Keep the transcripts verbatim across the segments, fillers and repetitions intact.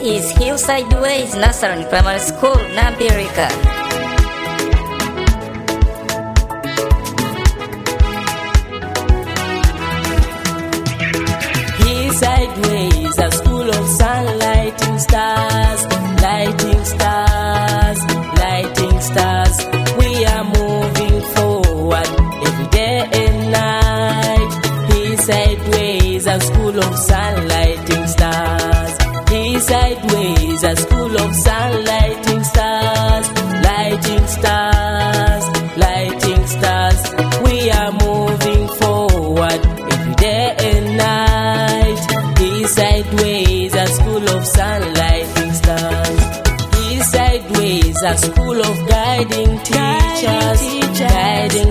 is Hillside Ways Nursery Primary School, Nambirika. Hillside Ways, a school of sun, lighting stars, lighting stars, lighting stars. We are moving forward every day and night. Hillside Ways, a school of sun, lighting stars. Hillside Ways, a school of sun, lighting stars, lighting stars, lighting stars. We are moving forward every day and night. Hillside Ways, a school of sun, lighting stars. Hillside Ways, a school of guiding teachers, guiding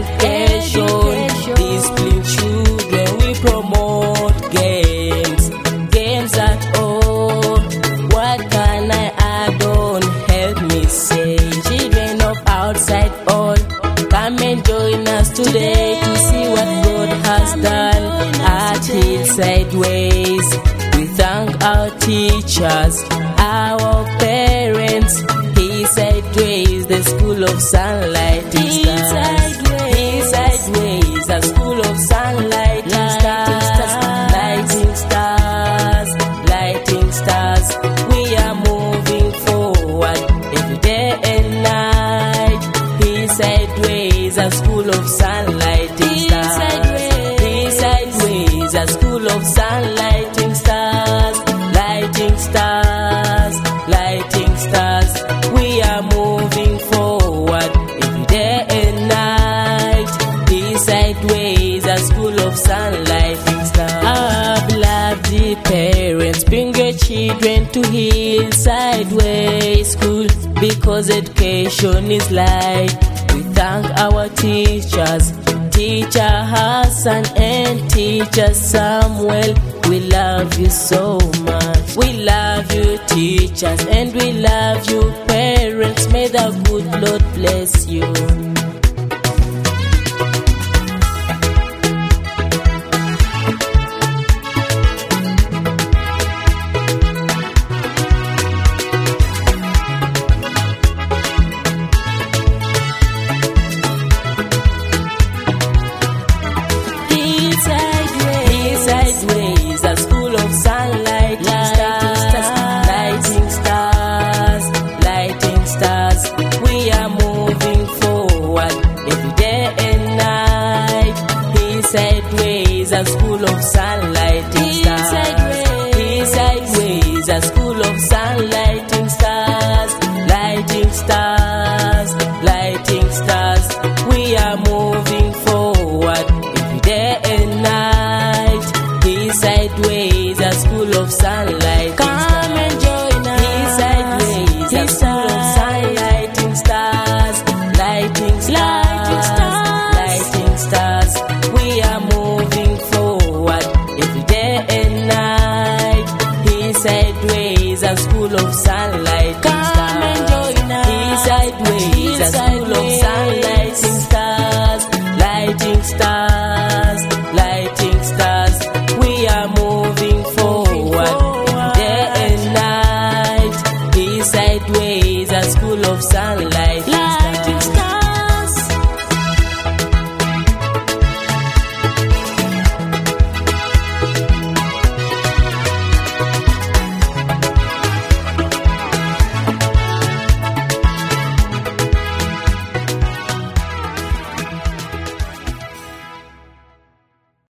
education, discipline children. We promote games, games at all. What can I add on? Help me say, children of outside all, come and join us today to see what God has done at Hillside Ways. We thank our teachers, our parents. Hillside Ways, the school of sunlight stars. Hillside Ways, a school of sunlight stars, lighting stars, lighting stars. We are moving forward every day and night. Hillside Ways, a school of sunlight stars. Hillside Ways, a school of sunlight stars, lighting stars, lighting stars. We are moving forward every day and night. Hillside Ways, a school of sunlight stars. Our beloved parents, bring your children to Hillside Ways School, because education is light. We thank our teachers, Teacher Hassan and Teacher Samuel. We love you so much. We love you, teachers, and we love you, parents. May the good Lord bless you. Hillside Ways, a school of sunlight, stars, lighting stars, lighting stars. We are moving forward every day and night. Hillside Ways, a school of sunlight stars. Hillside Ways, a school of sunlight stars, lighting stars, lighting stars. We are moving forward every day and night. Hillside Ways, a school of sunlight. Come and join us. Hillside Ways, a school of sunlighting stars, lighting stars, lighting stars. We are moving forward every day and night. Hillside Ways, a school of sunlight. Come and join us. Hillside Ways, a school of sunlighting stars, lighting stars.